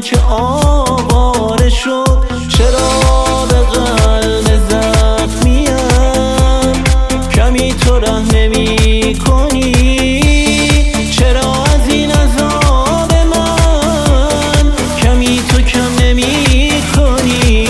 که آواره شد. چرا به قلب زخمیم کمی تو رحم نمی کنی؟ چرا از این عذاب من کمی تو کم نمی کنی؟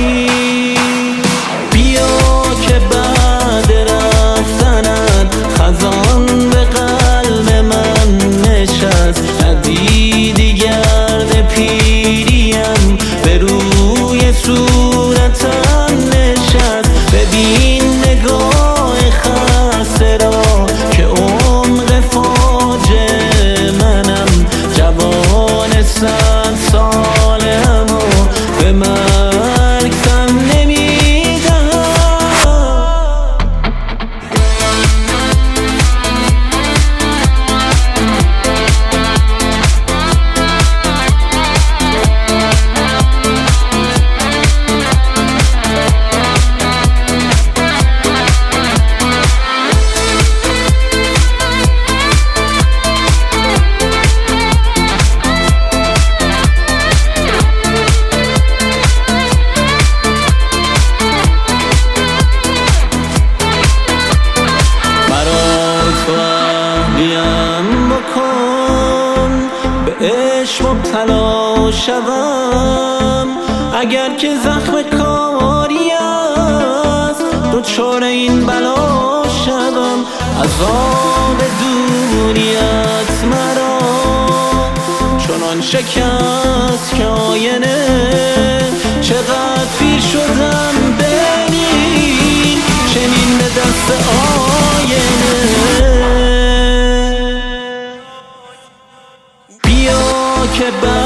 بیا که بعد رفتنت خزان به قلب من نشست. ندیدی گرد پیریم به روی صورتم نشست. ببین نگاه خسته را که عمق فاجعه منم. جوان 100 سالم و به مرگ تن نمیدم. بکن به عشق مبتلا شوم. اگر که زخم کاری است دچار این بلا شوم. عذاب دونیت مرا چنان شکست که آینه. چقدر پیر شدم ببین چنین به دست آینه. بیا که